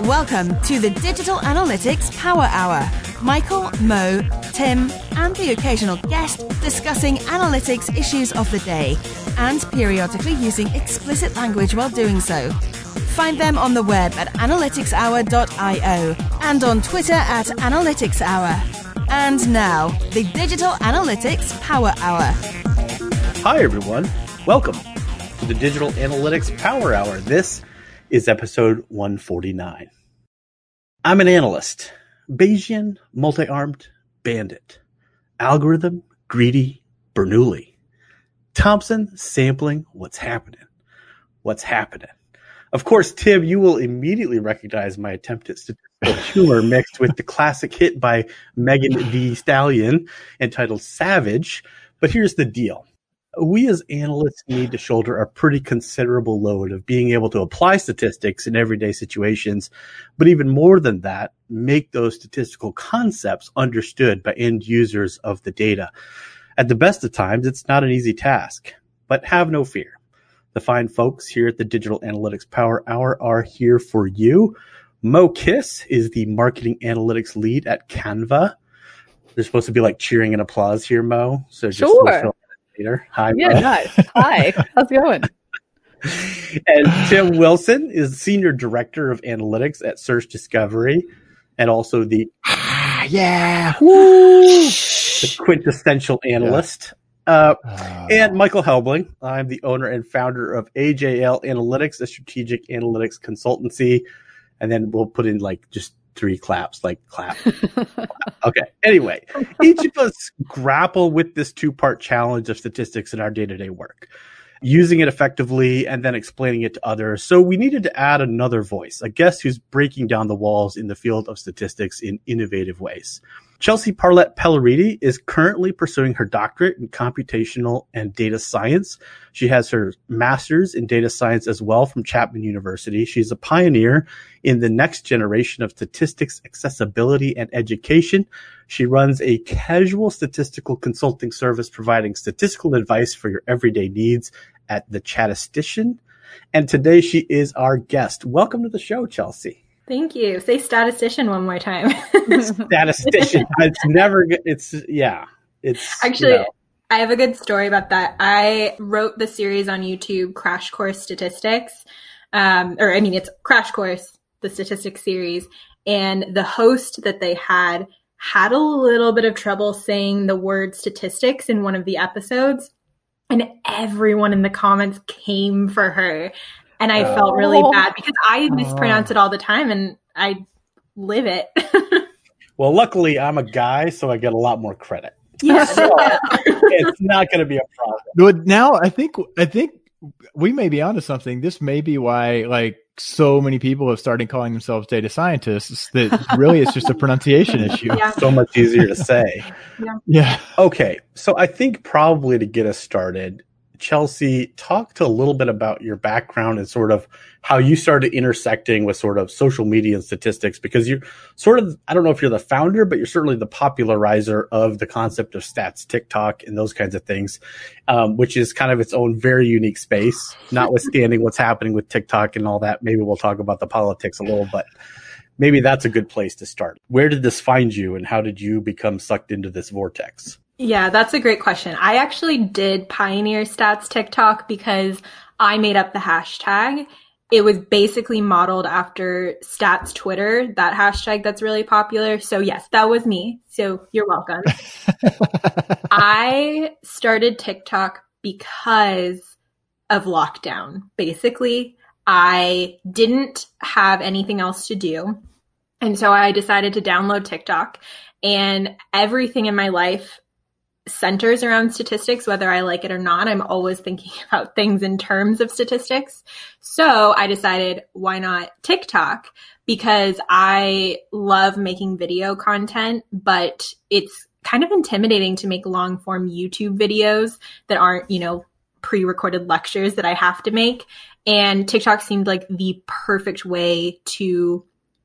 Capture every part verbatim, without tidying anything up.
Welcome to the Digital Analytics Power Hour. Michael, Mo, Tim, and the occasional guest discussing analytics issues of the day, and periodically using explicit language while doing so. Find them on the web at analytics hour dot io and on Twitter at analytics hour. And now, the Digital Analytics Power Hour. Hi, everyone. Welcome to the Digital Analytics Power Hour. This is episode one forty-nine. I'm an analyst, Bayesian, multi-armed bandit, algorithm, greedy, Bernoulli. Thompson sampling what's happening. What's happening? Of course, Tim, you will immediately recognize my attempt at statistical humor mixed with the classic hit by Megan Thee Stallion entitled Savage. But here's the deal. We as analysts need to shoulder a pretty considerable load of being able to apply statistics in everyday situations, but even more than that, make those statistical concepts understood by end users of the data. At the best of times, it's not an easy task, but have no fear. The fine folks here at the Digital Analytics Power Hour are here for you. Mo Kiss is the marketing analytics lead at Canva. There's supposed to be like cheering and applause here, Mo. So just sure. Hi, yeah, Mo. nice. Hi, how's it going? And Tim Wilson is Senior Director of Analytics at Search Discovery, and also the ah, yeah, woo, the quintessential analyst. Yeah. Uh, oh. And Michael Helbling. I'm the owner and founder of A J L Analytics, a strategic analytics consultancy. And then we'll put in like just three claps, like clap. Okay. Anyway, each of us grapple with this two-part challenge of statistics in our day-to-day work, using it effectively and then explaining it to others. So we needed to add another voice, a guest who's breaking down the walls in the field of statistics in innovative ways. Chelsea Parlett Pelleriti is currently pursuing her doctorate in computational and data science. She has her master's in data science as well from Chapman University. She's a pioneer in the next generation of statistics, accessibility, and education. She runs a casual statistical consulting service providing statistical advice for your everyday needs at The Statistician. And today she is our guest. Welcome to the show, Chelsea. Thank you. Say statistician one more time. Statistician. It's never good. It's, yeah. It's actually, you know. I have a good story about that. I wrote the series on YouTube, Crash Course Statistics. Um, or, I mean, it's Crash Course, the statistics series. And the host that they had had a little bit of trouble saying the word statistics in one of the episodes. And everyone in the comments came for her. And I oh. felt really bad because I mispronounce oh. it all the time and I live it. Well, luckily I'm a guy, so I get a lot more credit. Yeah. So it's not going to be a problem. But now I think, I think we may be onto something. This may be why like so many people have started calling themselves data scientists that really it's just a pronunciation issue. Yeah. So much easier to say. Yeah. Yeah. Okay. So I think probably to get us started, Chelsea, talk to a little bit about your background and sort of how you started intersecting with sort of social media and statistics, because you're sort of, I don't know if you're the founder, but you're certainly the popularizer of the concept of stats, TikTok, and those kinds of things, um, which is kind of its own very unique space, notwithstanding what's happening with TikTok and all that. Maybe we'll talk about the politics a little, but maybe that's a good place to start. Where did this find you and how did you become sucked into this vortex? Yeah, that's a great question. I actually did pioneer stats TikTok because I made up the hashtag. It was basically modeled after stats Twitter, that hashtag that's really popular. So yes, that was me. So you're welcome. I started TikTok because of lockdown. Basically, I didn't have anything else to do. And so I decided to download TikTok, and everything in my life centers around statistics, whether I like it or not. I'm always thinking about things in terms of statistics. So I decided, why not TikTok? Because I love making video content, but it's kind of intimidating to make long form YouTube videos that aren't, you know, pre-recorded lectures that I have to make. And TikTok seemed like the perfect way to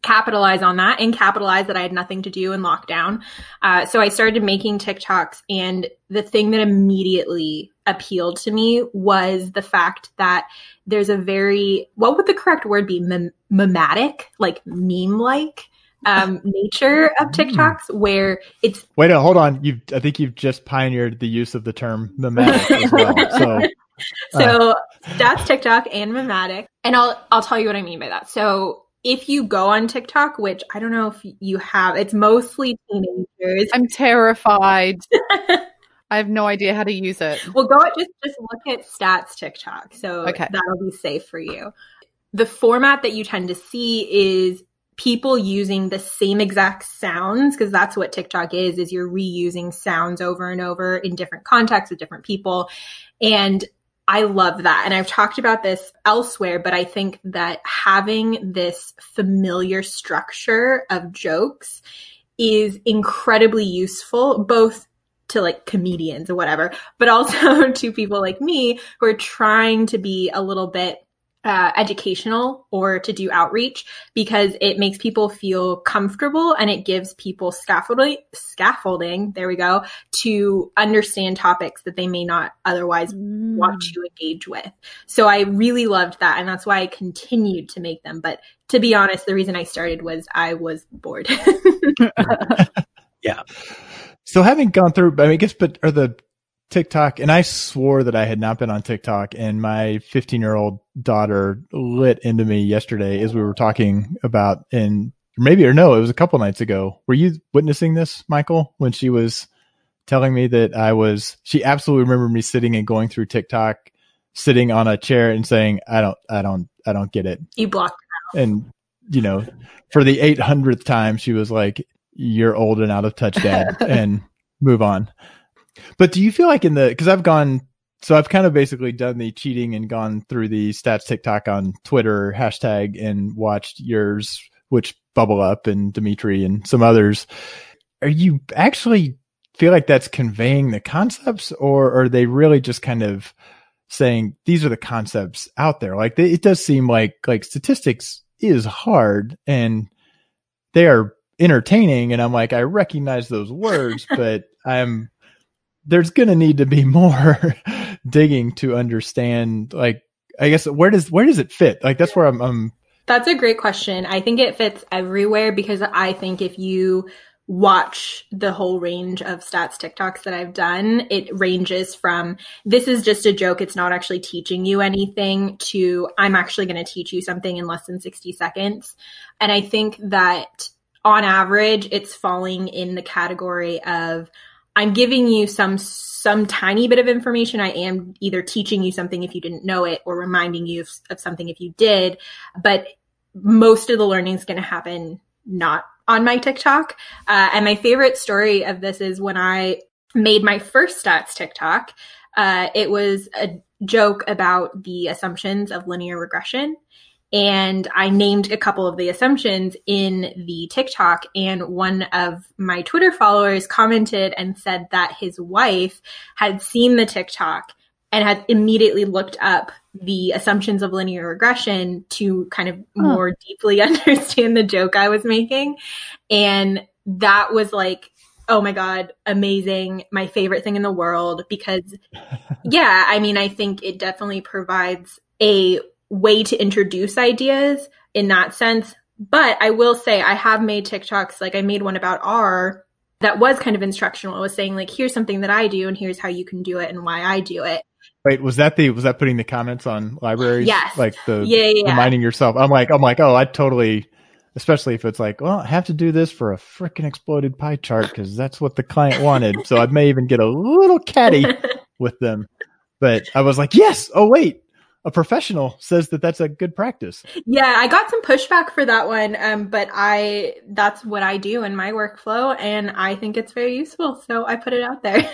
capitalize on that and capitalize that I had nothing to do in lockdown. Uh, so I started making TikToks, and the thing that immediately appealed to me was the fact that there's a very, what would the correct word be? Mem- memetic, like meme-like um, nature of TikToks where it's... Wait, no, hold on. You've, I think you've just pioneered the use of the term memetic as well. So, so uh. that's TikTok and memetic. And I'll, I'll tell you what I mean by that. So if you go on TikTok, which I don't know if you have, it's mostly teenagers. I'm terrified. I have no idea how to use it. Well, go just just look at Stats TikTok. So okay. That'll be safe for you. The format that you tend to see is people using the same exact sounds, because that's what TikTok is, is you're reusing sounds over and over in different contexts with different people. And I love that. And I've talked about this elsewhere, but I think that having this familiar structure of jokes is incredibly useful, both to like comedians or whatever, but also to people like me who are trying to be a little bit uh, educational or to do outreach, because it makes people feel comfortable and it gives people scaffolding, scaffolding, there we go, to understand topics that they may not otherwise mm. want to engage with. So I really loved that. And that's why I continued to make them. But to be honest, the reason I started was I was bored. Yeah. So having gone through, I mean, I guess, but are the TikTok, and I swore that I had not been on TikTok, and my fifteen year old daughter lit into me yesterday as we were talking about, and maybe, or no, it was a couple nights ago. Were you witnessing this, Michael, when she was telling me that I was, she absolutely remembered me sitting and going through TikTok, sitting on a chair and saying, I don't, I don't, I don't get it. You blocked it out. And, you know, for the eight hundredth time, she was like, you're old and out of touch, Dad, and move on. But do you feel like in the, because I've gone, so I've kind of basically done the cheating and gone through the Stats TikTok on Twitter hashtag and watched yours, which Bubble Up and Dimitri and some others. Are you actually feel like that's conveying the concepts, or are they really just kind of saying these are the concepts out there? Like they, it does seem like, like statistics is hard and they are entertaining. And I'm like, I recognize those words, but I'm, there's going to need to be more digging to understand, like, I guess, where does, where does it fit? Like, that's where I'm, I'm. That's a great question. I think it fits everywhere, because I think if you watch the whole range of Stats TikToks that I've done, it ranges from, this is just a joke, it's not actually teaching you anything, to I'm actually going to teach you something in less than sixty seconds. And I think that on average, it's falling in the category of, I'm giving you some some tiny bit of information. I am either teaching you something if you didn't know it, or reminding you of, of something if you did. But most of the learning is going to happen not on my TikTok. Uh, and my favorite story of this is when I made my first Stats TikTok. Uh, it was a joke about the assumptions of linear regression. And I named a couple of the assumptions in the TikTok, and one of my Twitter followers commented and said that his wife had seen the TikTok and had immediately looked up the assumptions of linear regression to kind of more huh. deeply understand the joke I was making. And that was like, oh my God, amazing. My favorite thing in the world, because yeah, I mean, I think it definitely provides a way to introduce ideas in that sense. But I will say I have made TikToks, like I made one about R that was kind of instructional. It was saying like, here's something that I do and here's how you can do it and why I do it. Wait, was that the, was that putting the comments on libraries? Yes. Like the yeah, yeah. reminding yourself. I'm like, I'm like, oh, I totally, especially if it's like, well, I have to do this for a freaking exploded pie chart because that's what the client wanted. So I may even get a little catty with them. But I was like, yes. Oh, wait. A professional says that that's a good practice. Yeah, I got some pushback for that one, um, but I that's what I do in my workflow, and I think it's very useful, so I put it out there.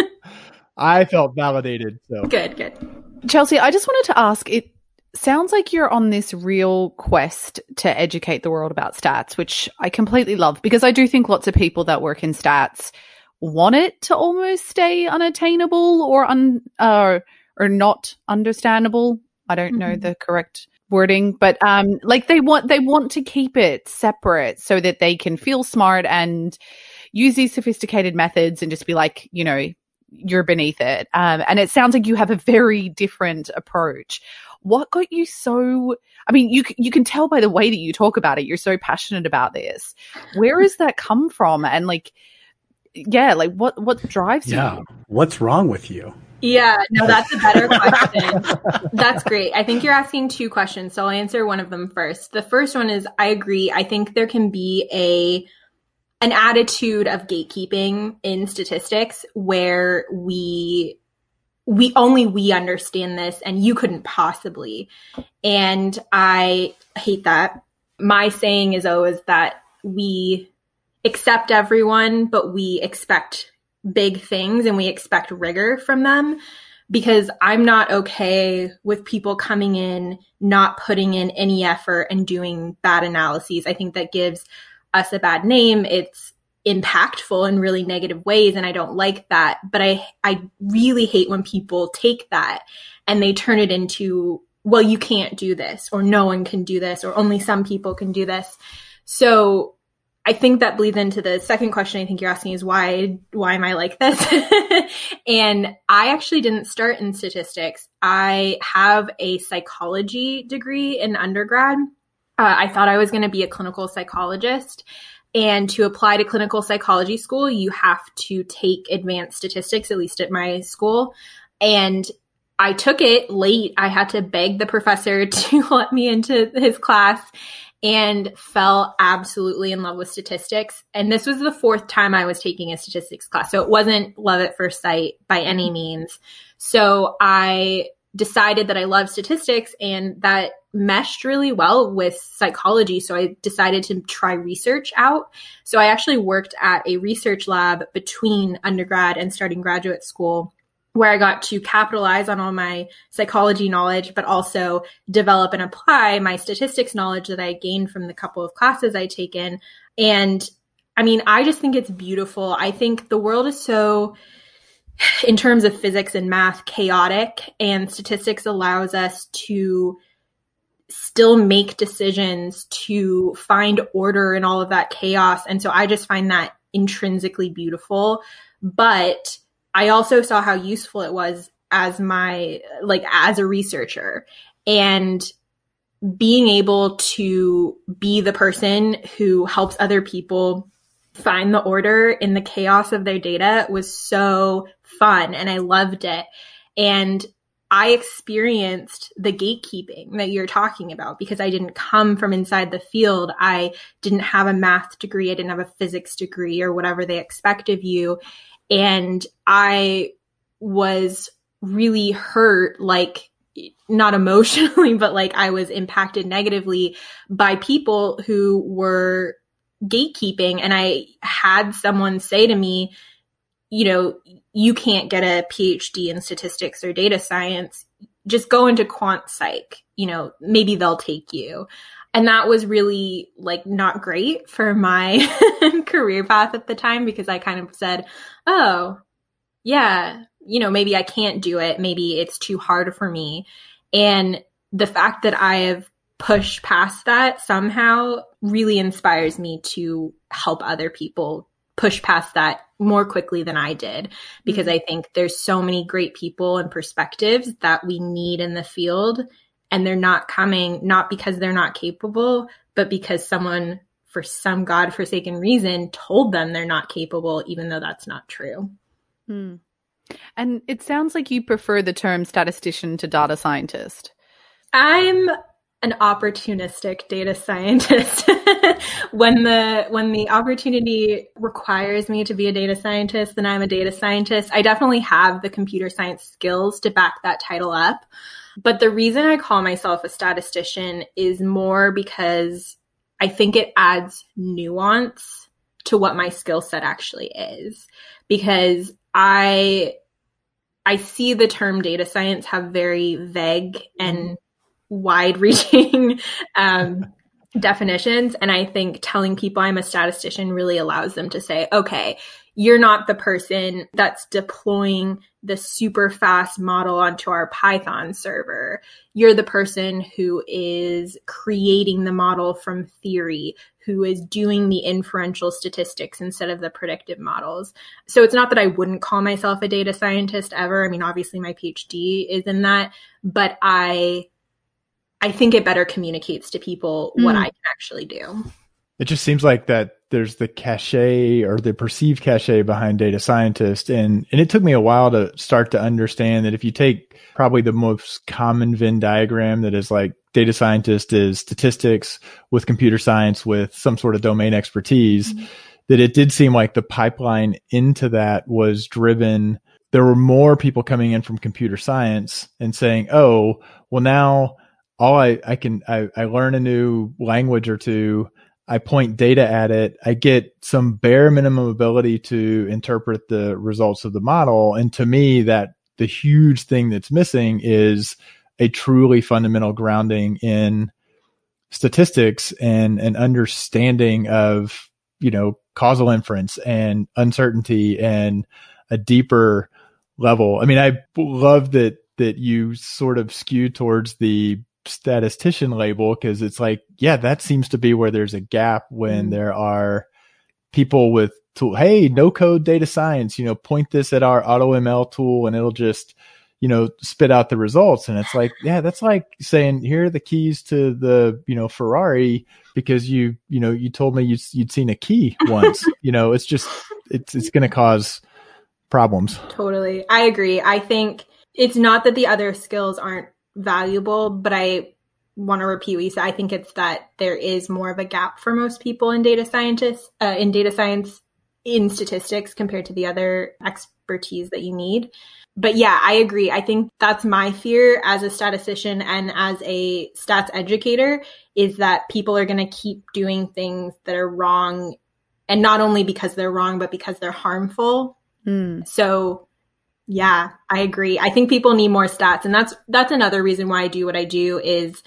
I felt validated. So Good, good. Chelsea, I just wanted to ask, it sounds like you're on this real quest to educate the world about stats, which I completely love, because I do think lots of people that work in stats want it to almost stay unattainable or un uh, or not understandable. I don't know mm-hmm. the correct wording, but um, like they want they want to keep it separate so that they can feel smart and use these sophisticated methods and just be like, you know, you're beneath it. Um, and it sounds like you have a very different approach. What got you so, I mean, you you can tell by the way that you talk about it, you're so passionate about this. Where has that come from? And like, yeah, like what, what drives yeah. you? What's wrong with you? Yeah, no, that's a better question. That's great. I think you're asking two questions, so I'll answer one of them first. The first one is, I agree. I think there can be a an attitude of gatekeeping in statistics where we we only we understand this and you couldn't possibly. And I hate that. My saying is always that we accept everyone, but we expect big things and we expect rigor from them, because I'm not okay with people coming in, not putting in any effort and doing bad analyses. I think that gives us a bad name. It's impactful in really negative ways, and I don't like that. But I, I really hate when people take that and they turn it into, well, you can't do this, or no one can do this, or only some people can do this. So I think that bleeds into the second question I think you're asking is why, why am I like this? And I actually didn't start in statistics. I have a psychology degree in undergrad. Uh, I thought I was going to be a clinical psychologist. And to apply to clinical psychology school, you have to take advanced statistics, at least at my school. And I took it late. I had to beg the professor to let me into his class, and fell absolutely in love with statistics. And this was the fourth time I was taking a statistics class. So it wasn't love at first sight by any means. So I decided that I love statistics, and that meshed really well with psychology. So I decided to try research out. So I actually worked at a research lab between undergrad and starting graduate school, where I got to capitalize on all my psychology knowledge, but also develop and apply my statistics knowledge that I gained from the couple of classes I'd taken. And I mean, I just think it's beautiful. I think the world is so, in terms of physics and math, chaotic, and statistics allows us to still make decisions, to find order in all of that chaos. And so I just find that intrinsically beautiful. But I also saw how useful it was as my, like, as a researcher, and being able to be the person who helps other people find the order in the chaos of their data was so fun, and I loved it. And I experienced the gatekeeping that you're talking about because I didn't come from inside the field. I didn't have a math degree. I didn't have a physics degree or whatever they expect of you. And I was really hurt, like, not emotionally, but like I was impacted negatively by people who were gatekeeping. And I had someone say to me, you know, you can't get a P H D in statistics or data science. Just go into quant psych, you know, maybe they'll take you. And that was really, like, not great for my career path at the time, because I kind of said, oh, yeah, you know, maybe I can't do it. Maybe it's too hard for me. And the fact that I have pushed past that somehow really inspires me to help other people push past that more quickly than I did, because mm-hmm. I think there's so many great people and perspectives that we need in the field. And they're not coming, not because they're not capable, but because someone, for some godforsaken reason, told them they're not capable, even though that's not true. Hmm. And it sounds like you prefer the term statistician to data scientist. I'm an opportunistic data scientist. when the when the opportunity requires me to be a data scientist, then I'm a data scientist. I definitely have the computer science skills to back that title up. But the reason I call myself a statistician is more because I think it adds nuance to what my skill set actually is. Because I I see the term data science have very vague and wide-reaching um, definitions. And I think telling people I'm a statistician really allows them to say, okay, you're not the person that's deploying the super fast model onto our Python server. You're the person who is creating the model from theory, who is doing the inferential statistics instead of the predictive models. So it's not that I wouldn't call myself a data scientist ever. I mean, obviously my PhD is in that, but I, I think it better communicates to people what mm. I can actually do. It just seems like that there's the cachet or the perceived cachet behind data scientist. And, and it took me a while to start to understand that if you take probably the most common Venn diagram that is like data scientist is statistics with computer science with some sort of domain expertise, mm-hmm. that it did seem like the pipeline into that was driven. There were more people coming in from computer science and saying, oh, well, now all I, I can, I, I learn a new language or two. I point data at it. I get some bare minimum ability to interpret the results of the model. And to me, that the huge thing that's missing is a truly fundamental grounding in statistics and an understanding of, you know, causal inference and uncertainty and a deeper level. I mean, I love that, that you sort of skew towards the statistician label, because it's like, yeah, that seems to be where there's a gap when mm. there are people with tool. Hey, no code data science, you know, point this at our AutoML tool and it'll just, you know, spit out the results. And it's like, yeah, that's like saying, here are the keys to the, you know, Ferrari because you, you know, you told me you'd, you'd seen a key once. You know, it's just, it's, it's going to cause problems. Totally. I agree. I think it's not that the other skills aren't valuable, but I want to repeat what you said. I think it's that there is more of a gap for most people in data scientists, uh, in data science, in statistics compared to the other expertise that you need. But yeah, I agree. I think that's my fear as a statistician and as a stats educator is that people are going to keep doing things that are wrong, and not only because they're wrong, but because they're harmful. Mm. So yeah, I agree. I think people need more stats. And that's, that's another reason why I do what I do is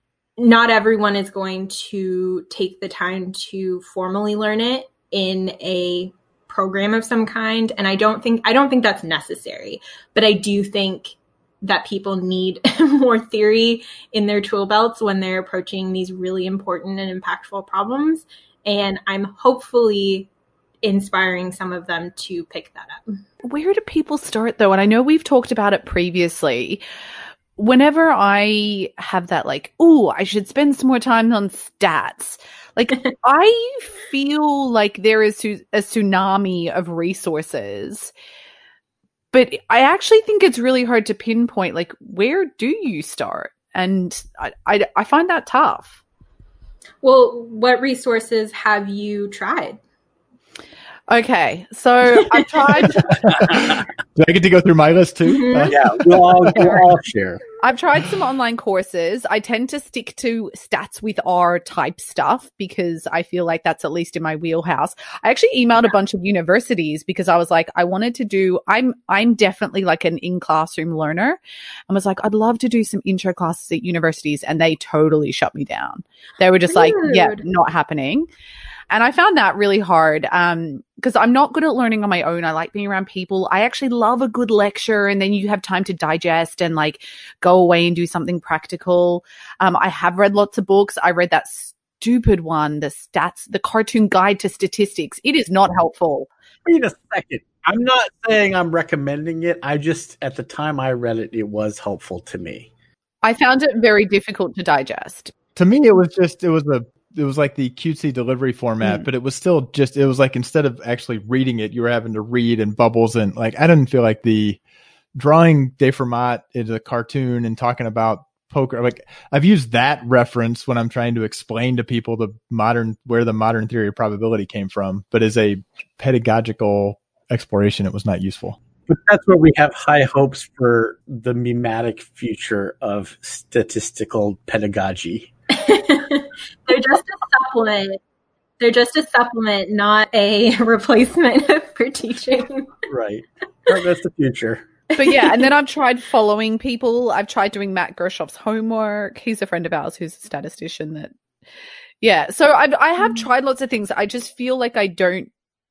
not everyone is going to take the time to formally learn it in a program of some kind. And I don't think, I don't think that's necessary, but I do think that people need more theory in their tool belts when they're approaching these really important and impactful problems. And I'm hopefully inspiring some of them to pick that up. Where do people start though? And I know we've talked about it previously. Whenever I have that like, oh, I should spend some more time on stats. Like I feel like there is a tsunami of resources, but I actually think it's really hard to pinpoint, like, where do you start? And I, I, I find that tough. Well, what resources have you tried? Okay, so I've tried. Do I get to go through my list too? Mm-hmm. Uh, yeah, we'll all, we'll all share. I've tried some online courses. I tend to stick to stats with R type stuff because I feel like that's at least in my wheelhouse. I actually emailed yeah. a bunch of universities because I was like, I wanted to do, I'm, I'm definitely like an in-classroom learner. I was like, I'd love to do some intro classes at universities, and they totally shut me down. They were just Rude. like, yeah, not happening. And I found that really hard um, because I'm not good at learning on my own. I like being around people. I actually love a good lecture, and then you have time to digest and like go away and do something practical. Um, I have read lots of books. I read that stupid one, the stats, the cartoon guide to statistics. It is not helpful. Wait a second. I'm not saying I'm recommending it. I just, at the time I read it, it was helpful to me. I found it very difficult to digest. To me, it was just, it was a, it was like the cutesy delivery format, mm. but it was still just, it was like, instead of actually reading it, you were having to read and bubbles. And like, I didn't feel like the drawing De Fermat is a cartoon and talking about poker. Like I've used that reference when I'm trying to explain to people the modern, where the modern theory of probability came from, but as a pedagogical exploration, it was not useful. But that's where we have high hopes for the mimetic future of statistical pedagogy. They're just a supplement. They're just a supplement, not a replacement for teaching. Right. That's the future. But yeah, and then I've tried following people. I've tried doing Matt Gershoff's homework. He's a friend of ours who's a statistician that Yeah. So I I have tried lots of things. I just feel like I don't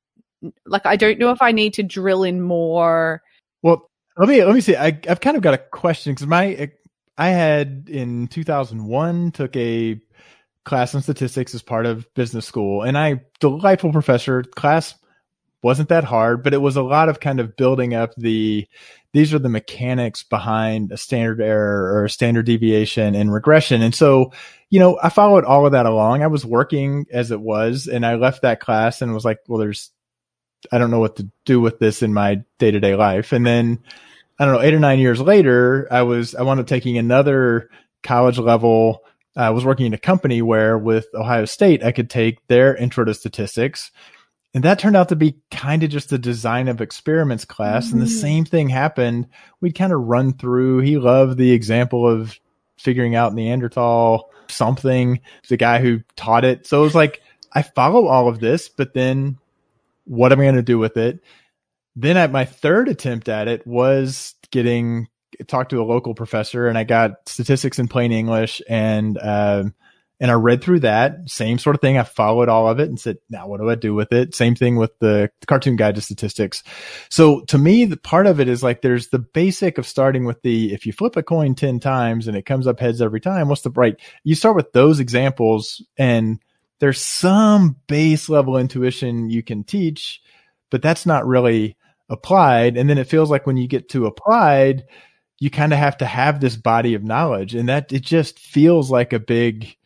like I don't know if I need to drill in more. Well, let me let me see. I I've kind of got a question because my I had in two thousand one took a class in statistics as part of business school, and I delightful professor. Class wasn't that hard, but it was a lot of kind of building up the these are the mechanics behind a standard error or a standard deviation and regression. And so, you know, I followed all of that along. I was working as it was, and I left that class and was like, well, there's, I don't know what to do with this in my day-to-day life. And then, I don't know, eight or nine years later, I was, I wound up taking another college level. I was working in a company where with Ohio State, I could take their intro to statistics. And that turned out to be kind of just a design of experiments class. Mm-hmm. And the same thing happened. We'd kind of run through. He loved the example of figuring out Neanderthal something, the guy who taught it. So it was like, I follow all of this, but then what am I going to do with it? Then at my third attempt at it was getting, talked to a local professor, and I got statistics in plain English, and, um, And I read through that, same sort of thing. I followed all of it and said, now what do I do with it? Same thing with the cartoon guide to statistics. So to me, the part of it is like, there's the basic of starting with the, if you flip a coin ten times and it comes up heads every time, what's the right? You start with those examples, and there's some base level intuition you can teach, but that's not really applied. And then it feels like when you get to applied, you kind of have to have this body of knowledge, and that it just feels like a big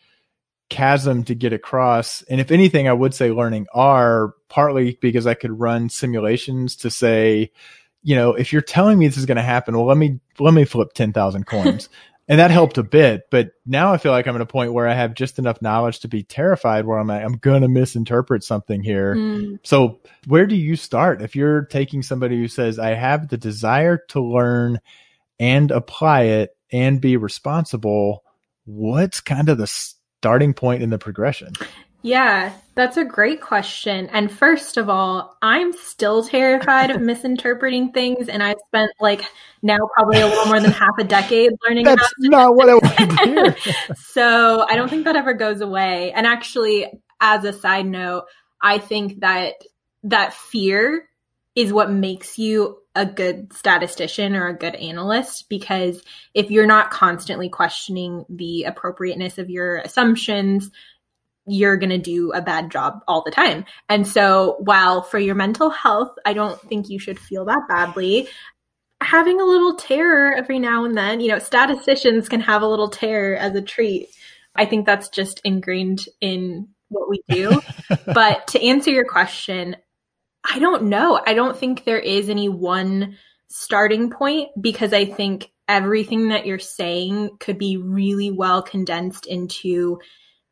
chasm to get across. And if anything, I would say learning R, partly because I could run simulations to say, you know, if you're telling me this is going to happen, well, let me, let me flip ten thousand coins. And that helped a bit. But now I feel like I'm at a point where I have just enough knowledge to be terrified where I'm like, I'm going to misinterpret something here. Mm. So where do you start? If you're taking somebody who says, I have the desire to learn and apply it and be responsible, what's kind of the starting point in the progression? Yeah, that's a great question. And first of all, I'm still terrified of misinterpreting things. And I've spent like now probably a little more than half a decade learning That's about That's not what I wanted to hear. So I don't think that ever goes away. And actually, as a side note, I think that that fear is what makes you a good statistician or a good analyst, because if you're not constantly questioning the appropriateness of your assumptions, you're going to do a bad job all the time. And so while for your mental health, I don't think you should feel that badly, having a little terror every now and then, you know, statisticians can have a little terror as a treat. I think that's just ingrained in what we do. But to answer your question, I don't know. I don't think there is any one starting point, because I think everything that you're saying could be really well condensed into,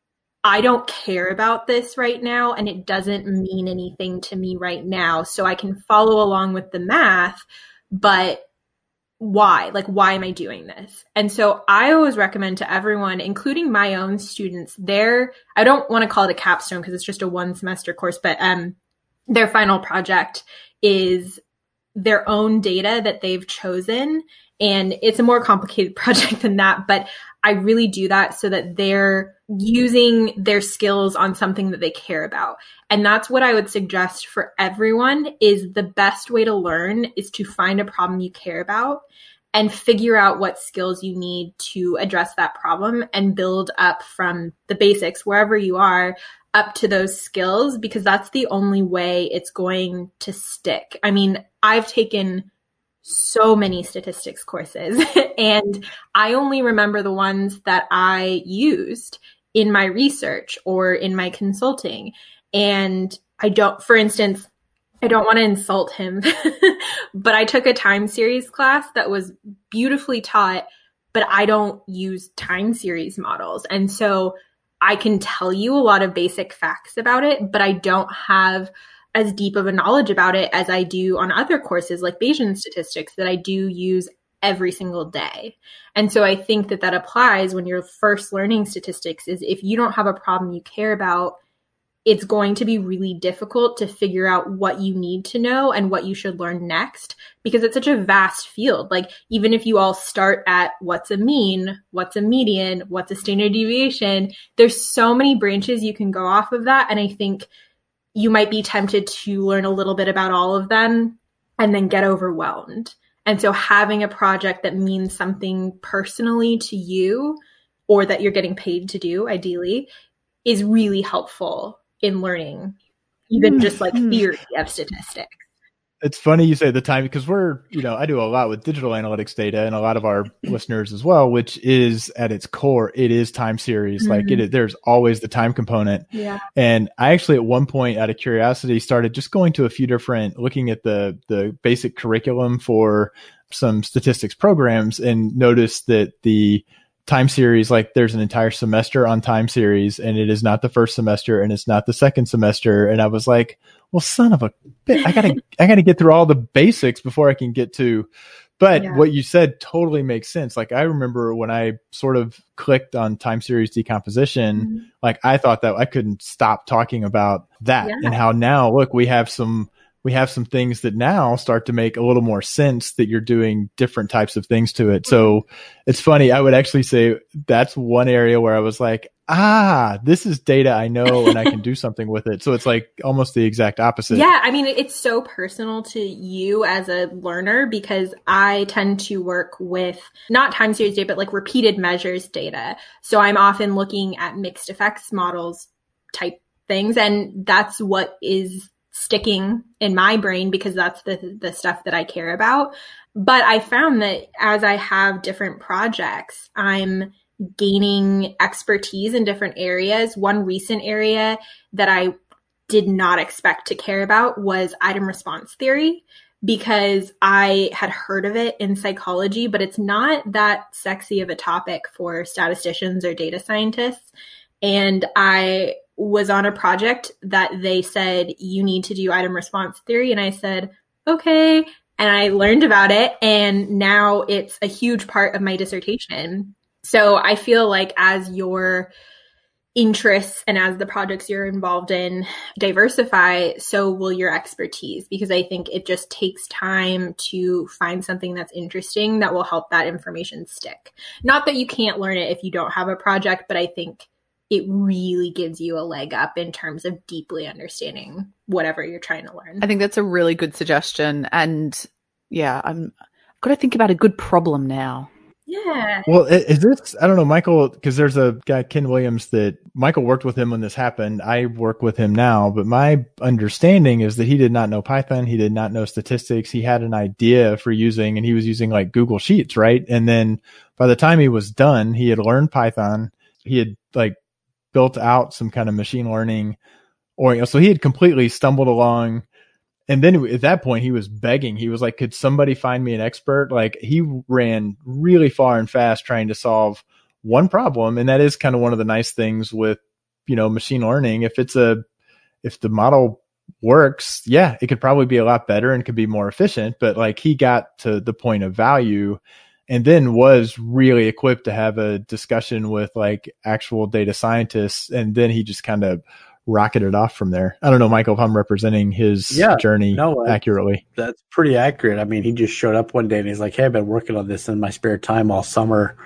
I don't care about this right now, and it doesn't mean anything to me right now. So I can follow along with the math, but why? Like, why am I doing this? And so I always recommend to everyone, including my own students, their, I don't want to call it a capstone because it's just a one semester course, but um, their final project is their own data that they've chosen. And it's a more complicated project than that, but I really do that so that they're using their skills on something that they care about. And that's what I would suggest for everyone, is the best way to learn is to find a problem you care about and figure out what skills you need to address that problem and build up from the basics, wherever you are, up to those skills, because that's the only way it's going to stick. I mean, I've taken so many statistics courses and I only remember the ones that I used in my research or in my consulting. And I don't, for instance, I don't want to insult him, but I took a time series class that was beautifully taught, but I don't use time series models. And so I can tell you a lot of basic facts about it, but I don't have as deep of a knowledge about it as I do on other courses like Bayesian statistics that I do use every single day. And so I think that that applies when you're first learning statistics, is if you don't have a problem you care about, it's going to be really difficult to figure out what you need to know and what you should learn next, because it's such a vast field. Like, even if you all start at what's a mean, what's a median, what's a standard deviation, there's so many branches you can go off of that. And I think you might be tempted to learn a little bit about all of them and then get overwhelmed. And so having a project that means something personally to you, or that you're getting paid to do, ideally, is really helpful in learning, even just like theory of statistics. It's funny you say the time, because we're, you know, I do a lot with digital analytics data, and a lot of our listeners as well, which is at its core, it is time series. Mm-hmm. Like it is, there's always the time component. Yeah. And I actually at one point, out of curiosity, started just going to a few different, looking at the, the basic curriculum for some statistics programs, and noticed that the time series, like there's an entire semester on time series, and it is not the first semester and it's not the second semester. And I was like, well, son of a bit, I gotta, I gotta get through all the basics before I can get to, but yeah. What you said totally makes sense. Like I remember when I sort of clicked on time series decomposition, mm-hmm. like I thought that I couldn't stop talking about that, yeah. And how now, look, we have some, we have some things that now start to make a little more sense that you're doing different types of things to it. So it's funny. I would actually say that's one area where I was like, ah, this is data I know and I can do something with it. So it's like almost the exact opposite. Yeah. I mean, it's so personal to you as a learner, because I tend to work with not time series data, but like repeated measures data. So I'm often looking at mixed effects models type things. And that's what is sticking in my brain, because that's the the stuff that I care about. But I found that as I have different projects, I'm gaining expertise in different areas. One recent area that I did not expect to care about was item response theory, because I had heard of it in psychology, but it's not that sexy of a topic for statisticians or data scientists. And I was on a project that they said, you need to do item response theory. And I said, okay. And I learned about it. And now it's a huge part of my dissertation. So I feel like as your interests and as the projects you're involved in diversify, so will your expertise, because I think it just takes time to find something that's interesting that will help that information stick. Not that you can't learn it if you don't have a project, but I think it really gives you a leg up in terms of deeply understanding whatever you're trying to learn. I think that's a really good suggestion. And yeah, I'm I've got to think about a good problem now. Yeah. Well, is this, I don't know, Michael, because there's a guy, Ken Williams, that Michael worked with him when this happened. I work with him now, but my understanding is that he did not know Python. He did not know statistics. He had an idea for using, and he was using like Google Sheets, right? And then by the time he was done, he had learned Python. He had like built out some kind of machine learning, or, you know, so he had completely stumbled along. And then at that point he was begging. He was like, could somebody find me an expert? Like he ran really far and fast trying to solve one problem. And that is kind of one of the nice things with, you know, machine learning. If it's a, if the model works, yeah, it could probably be a lot better and could be more efficient, but like he got to the point of value, and then was really equipped to have a discussion with like actual data scientists. And then he just kind of rocketed off from there. I don't know, Michael, if I'm representing his yeah, journey no, accurately. That's pretty accurate. I mean, he just showed up one day and he's like, hey, I've been working on this in my spare time all summer.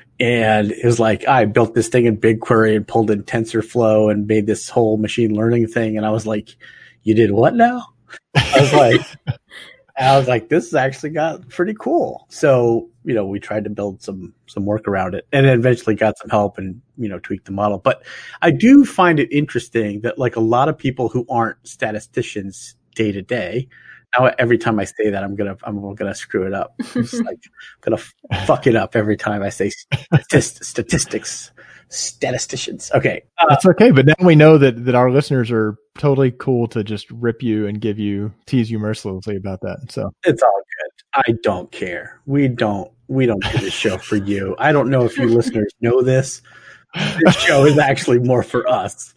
And it was like, I built this thing in BigQuery and pulled in TensorFlow and made this whole machine learning thing. And I was like, you did what now? I was like, I was like, this has actually got pretty cool. So, you know, we tried to build some, some work around it, and then eventually got some help and, you know, tweaked the model. But I do find it interesting that like a lot of people who aren't statisticians day to day, now every time I say that, I'm going to, I'm going to screw it up. I'm just like, I'm going to fuck it up every time I say statist- statistics. Statisticians. Okay. Uh, That's okay. But now we know that, that our listeners are totally cool to just rip you and give you, tease you mercilessly about that. So it's all good. I don't care. We don't, we don't do this show for you. I don't know if you listeners know this. This show is actually more for us.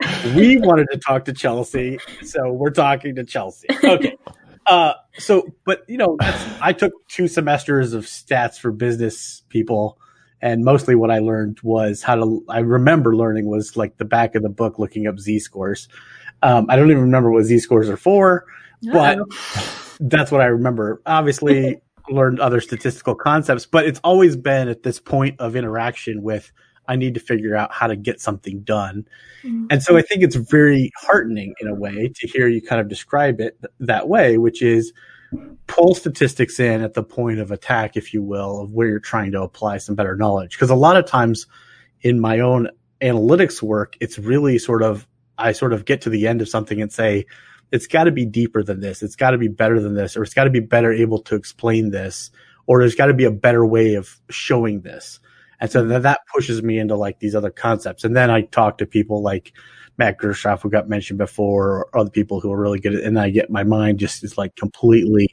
We wanted to talk to Chelsea, so we're talking to Chelsea. Okay. Uh, so, but you know, that's, I took two semesters of stats for business people. And mostly what I learned was how to, I remember learning was like the back of the book, looking up z-scores. Um, I don't even remember what z-scores are for, but Uh-oh. That's what I remember. Obviously learned other statistical concepts, but it's always been at this point of interaction with, I need to figure out how to get something done. Mm-hmm. And so I think it's very heartening in a way to hear you kind of describe it th- that way, which is pull statistics in at the point of attack, if you will, of where you're trying to apply some better knowledge. Because a lot of times in my own analytics work, it's really sort of, I sort of get to the end of something and say, it's got to be deeper than this. It's got to be better than this, or it's got to be better able to explain this, or there's got to be a better way of showing this. And so that, that pushes me into like these other concepts. And then I talk to people like Matt Gershoff, who got mentioned before, or other people who are really good at it. And I get my mind just is like completely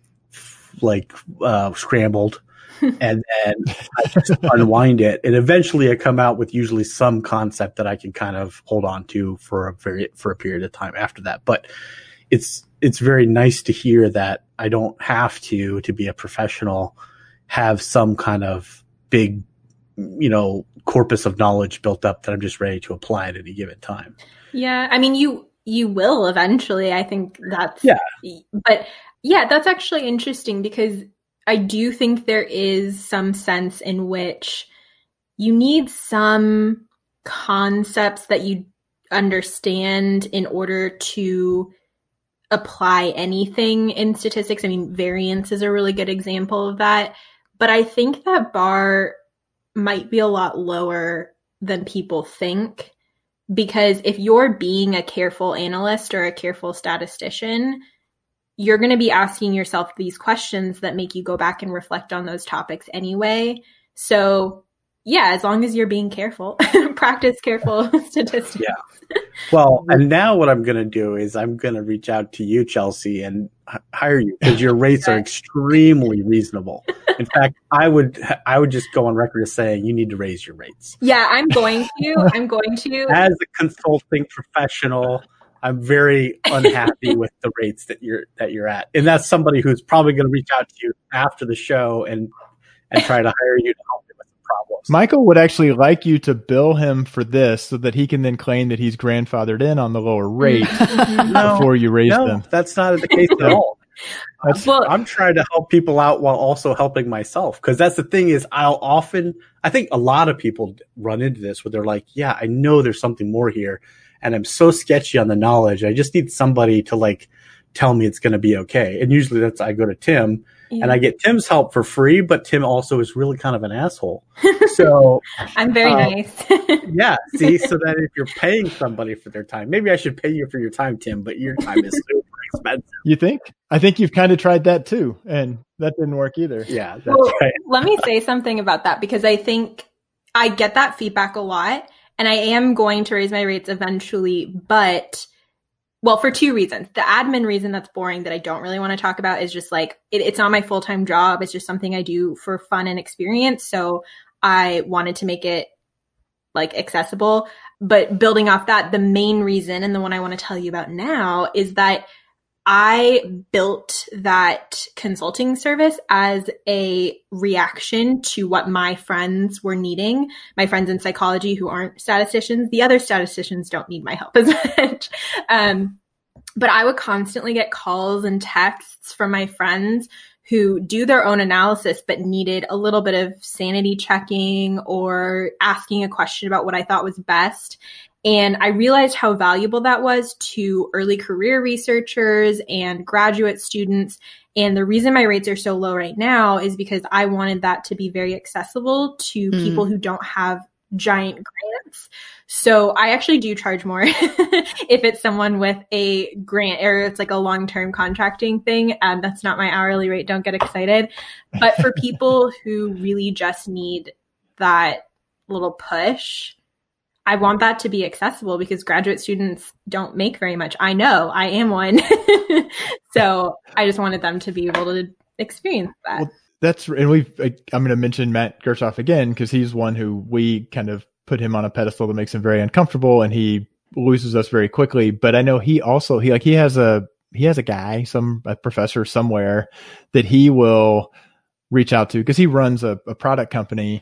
like uh, scrambled. And then I just unwind it. And eventually I come out with usually some concept that I can kind of hold on to for a very, for a period of time after that. But it's, it's very nice to hear that I don't have to, to be a professional, have some kind of big, you know, corpus of knowledge built up that I'm just ready to apply at any given time. Yeah. I mean, you, you will eventually. I think that's, yeah. But yeah, that's actually interesting because I do think there is some sense in which you need some concepts that you understand in order to apply anything in statistics. I mean, variance is a really good example of that. But I think that bar might be a lot lower than people think, because if you're being a careful analyst or a careful statistician, you're going to be asking yourself these questions that make you go back and reflect on those topics anyway. So yeah, as long as you're being careful, practice careful statistics. Yeah. Well, and now what I'm going to do is I'm going to reach out to you, Chelsea, and h- hire you because your rates are extremely reasonable. In fact, I would, I would just go on record as saying you need to raise your rates. Yeah, I'm going to, I'm going to. As a consulting professional, I'm very unhappy with the rates that you're that you're at, and that's somebody who's probably going to reach out to you after the show and and try to hire you to help me with the problems. Michael would actually like you to bill him for this, so that he can then claim that he's grandfathered in on the lower rate no, before you raise no, them. That's not the case at all. That's, well, I'm trying to help people out while also helping myself, because that's the thing is I'll often I think a lot of people run into this where they're like, yeah, I know there's something more here. And I'm so sketchy on the knowledge. I just need somebody to like tell me it's going to be okay. And usually that's, I go to Tim yeah. and I get Tim's help for free, but Tim also is really kind of an asshole. So I'm very uh, nice. yeah. See, so that if you're paying somebody for their time, maybe I should pay you for your time, Tim, but your time is super expensive. You think? I think you've kind of tried that too. And that didn't work either. Yeah. That's well, right. Let me say something about that, because I think I get that feedback a lot. And I am going to raise my rates eventually, but, well, for two reasons. The admin reason that's boring that I don't really want to talk about is just like, it, it's not my full-time job. It's just something I do for fun and experience. So I wanted to make it like accessible. But building off that, the main reason, and the one I want to tell you about now, is that I built that consulting service as a reaction to what my friends were needing. My friends in psychology who aren't statisticians, the other statisticians don't need my help as much. Um, but I would constantly get calls and texts from my friends who do their own analysis, but needed a little bit of sanity checking or asking a question about what I thought was best. And I realized how valuable that was to early career researchers and graduate students. And the reason my rates are so low right now is because I wanted that to be very accessible to mm. people who don't have giant grants. So I actually do charge more if it's someone with a grant or it's like a long-term contracting thing. Um, that's not my hourly rate. Don't get excited. But for people who really just need that little push, I want that to be accessible because graduate students don't make very much. I know, I am one. So I just wanted them to be able to experience that. Well, that's, and we've, I'm going to mention Matt Gershoff again, because he's one who we kind of put him on a pedestal that makes him very uncomfortable, and he loses us very quickly. But I know he also, he like, he has a, he has a guy, some a professor somewhere that he will reach out to, because he runs a, a product company.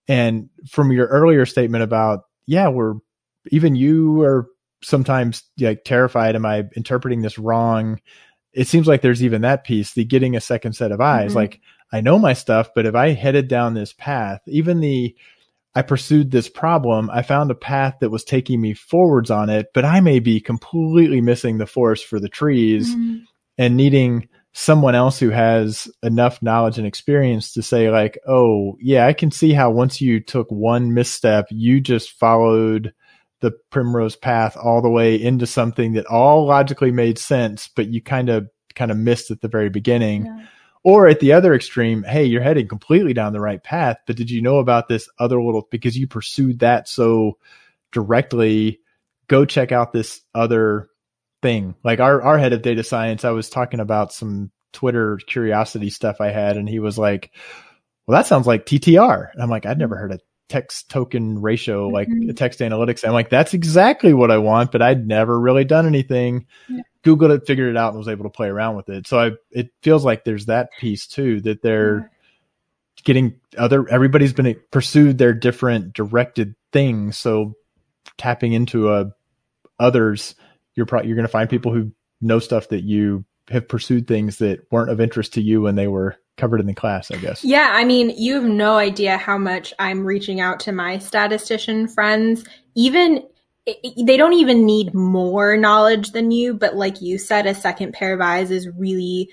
And from your earlier statement about, yeah, we're, even you are sometimes like terrified. Am I interpreting this wrong? It seems like there's even that piece, the getting a second set of eyes. Mm-hmm. Like, I know my stuff, but if I headed down this path, even the, I pursued this problem, I found a path that was taking me forwards on it, but I may be completely missing the forest for the trees mm-hmm. and needing someone else who has enough knowledge and experience to say like, oh yeah, I can see how once you took one misstep, you just followed the primrose path all the way into something that all logically made sense, but you kind of, kind of missed at the very beginning. Yeah. Or at the other extreme, hey, you're heading completely down the right path, but did you know about this other little, because you pursued that so directly, go check out this other thing. Like our, our head of data science, I was talking about some Twitter curiosity stuff I had, and he was like, well, that sounds like T T R. And I'm like, I'd never heard of text token ratio, like mm-hmm. text analytics. I'm like, that's exactly what I want, but I'd never really done anything. Yeah. Googled it, figured it out, and was able to play around with it. So I, it feels like there's that piece too, that they're yeah. getting other, everybody's been pursued their different directed things. So tapping into a others, you're probably, you're going to find people who know stuff that you have pursued things that weren't of interest to you when they were covered in the class, I guess. Yeah. I mean, you have no idea how much I'm reaching out to my statistician friends. Even they don't even need more knowledge than you, but like you said, a second pair of eyes is really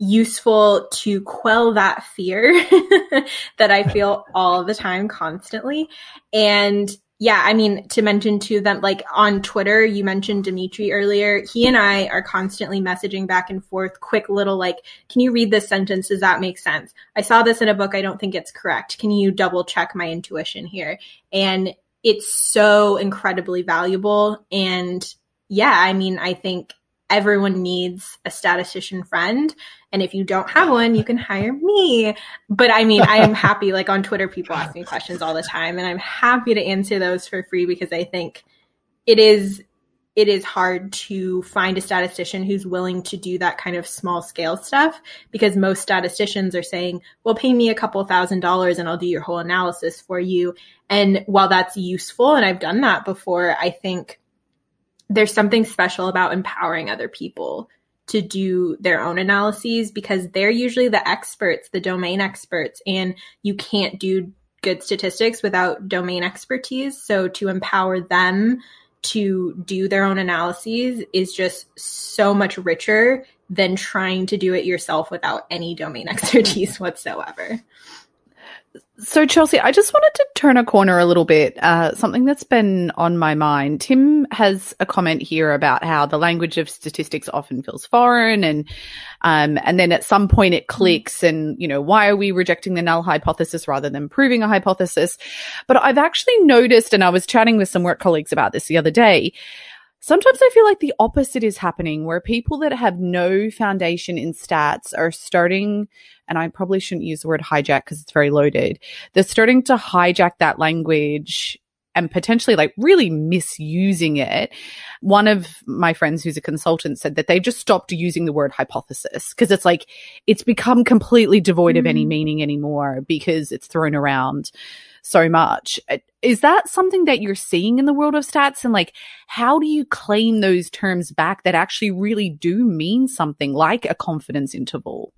useful to quell that fear that I feel all the time, constantly. And yeah, I mean, to mention to them, like on Twitter, you mentioned Dimitri earlier. He and I are constantly messaging back and forth, quick little like, can you read this sentence? Does that make sense? I saw this in a book. I don't think it's correct. Can you double check my intuition here? And it's so incredibly valuable. And yeah, I mean, I think everyone needs a statistician friend. And if you don't have one, you can hire me. But I mean, I am happy, like on Twitter, people ask me questions all the time, and I'm happy to answer those for free, because I think it is, it is hard to find a statistician who's willing to do that kind of small scale stuff, because most statisticians are saying, well, pay me a couple thousand dollars and I'll do your whole analysis for you. And while that's useful, and I've done that before, I think there's something special about empowering other people to do their own analyses, because they're usually the experts, the domain experts, and you can't do good statistics without domain expertise. So to empower them to do their own analyses is just so much richer than trying to do it yourself without any domain expertise whatsoever. So Chelsea, I just wanted to turn a corner a little bit, uh, something that's been on my mind. Tim has a comment here about how the language of statistics often feels foreign, and, um, and then at some point it clicks, and, you know, why are we rejecting the null hypothesis rather than proving a hypothesis? But I've actually noticed, and I was chatting with some work colleagues about this the other day, sometimes I feel like the opposite is happening, where people that have no foundation in stats are starting, and I probably shouldn't use the word hijack because it's very loaded, they're starting to hijack that language and potentially like really misusing it. One of my friends who's a consultant said that they've just stopped using the word hypothesis because it's like, it's become completely devoid mm. of any meaning anymore because it's thrown around so much. Is that something that you're seeing in the world of stats? And like, how do you claim those terms back that actually really do mean something, like a confidence interval?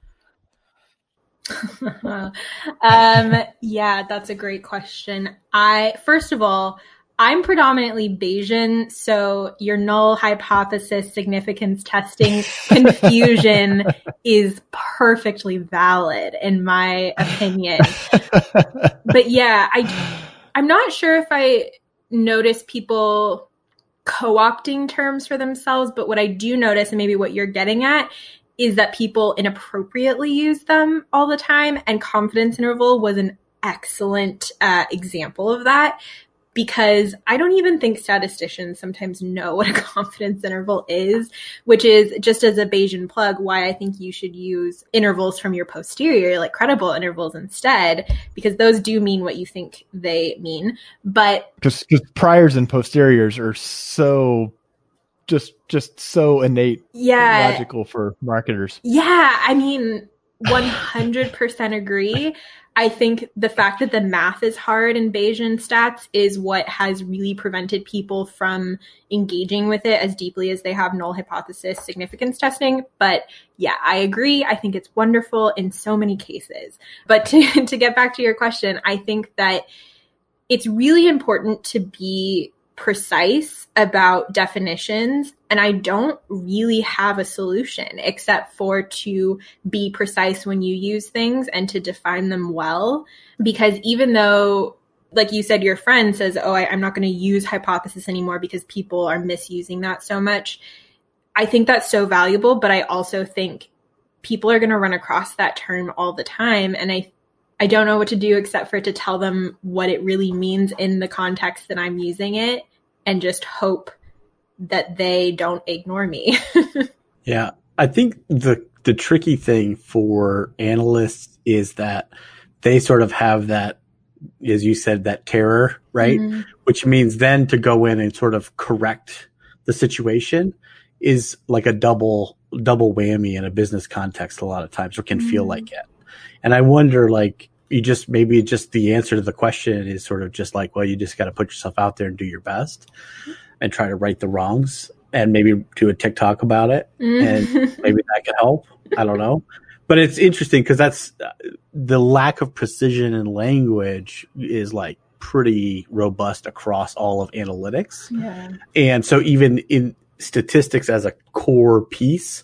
um, yeah, that's a great question. I, first of all, I'm predominantly Bayesian, so your null hypothesis significance testing confusion is perfectly valid in my opinion. But yeah, I, I'm not sure if I notice people co-opting terms for themselves, but what I do notice, and maybe what you're getting at, is that people inappropriately use them all the time. And confidence interval was an excellent uh, example of that, because I don't even think statisticians sometimes know what a confidence interval is, which is, just as a Bayesian plug, why I think you should use intervals from your posterior, like credible intervals instead, because those do mean what you think they mean. But because priors and posteriors are so just just so innate, yeah, logical for marketers. Yeah, I mean, one hundred percent agree. I think the fact that the math is hard in Bayesian stats is what has really prevented people from engaging with it as deeply as they have null hypothesis significance testing. But yeah, I agree. I think it's wonderful in so many cases. But to, to get back to your question, I think that it's really important to be precise about definitions. And I don't really have a solution except for to be precise when you use things and to define them well. Because even though, like you said, your friend says, oh, I, I'm not going to use hypothesis anymore because people are misusing that so much. I think that's so valuable, but I also think people are going to run across that term all the time. And I I don't know what to do except for to tell them what it really means in the context that I'm using it and just hope that they don't ignore me. Yeah. I think the the tricky thing for analysts is that they sort of have that, as you said, that terror, right? Mm-hmm. Which means then to go in and sort of correct the situation is like a double double whammy in a business context a lot of times, or can mm-hmm. feel like it. And I wonder, like, you just, maybe just the answer to the question is sort of just like, well, you just got to put yourself out there and do your best and try to right the wrongs and maybe do a TikTok about it. Mm-hmm. And maybe that can help. I don't know. But it's interesting because that's uh, the lack of precision in language is like pretty robust across all of analytics. Yeah. And so even in statistics as a core piece,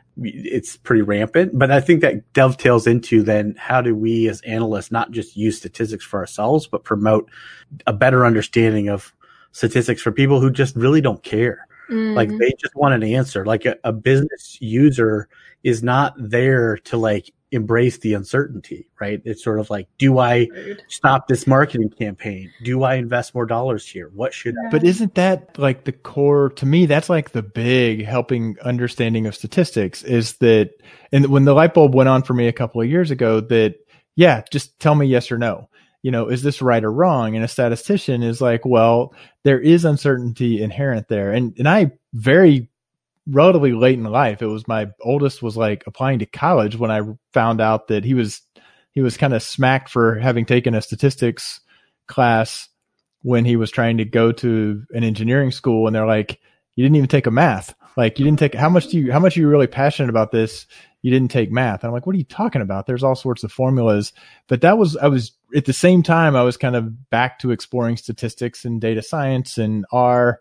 it's pretty rampant. But I think that dovetails into then how do we as analysts not just use statistics for ourselves, but promote a better understanding of statistics for people who just really don't care. Mm. Like they just want an answer. Like a, a business user is not there to like embrace the uncertainty, right? It's sort of like, do I stop this marketing campaign? Do I invest more dollars here? What should I? But isn't that like the core, to me, that's like the big helping understanding of statistics is that, and when the light bulb went on for me a couple of years ago that, yeah, just tell me yes or no. You know, is this right or wrong? And a statistician is like, well, there is uncertainty inherent there. And, and I very relatively late in life, it was my oldest was like applying to college when I found out that he was, he was kind of smacked for having taken a statistics class when he was trying to go to an engineering school. And they're like, you didn't even take a math. Like you didn't take, how much do you, how much are you really passionate about this? You didn't take math. And I'm like, what are you talking about? There's all sorts of formulas. But that was, I was at the same time, I was kind of back to exploring statistics and data science and R.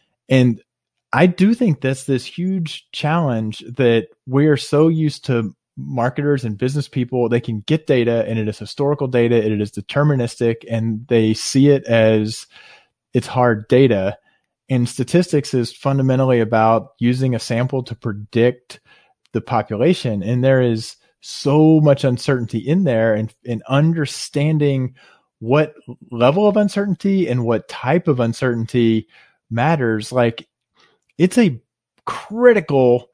And I do think that's this huge challenge that we are so used to marketers and business people. They can get data and it is historical data. It is deterministic and they see it as it's hard data. And statistics is fundamentally about using a sample to predict the population. And there is so much uncertainty in there, and, and understanding what level of uncertainty and what type of uncertainty matters. Like it's a critical,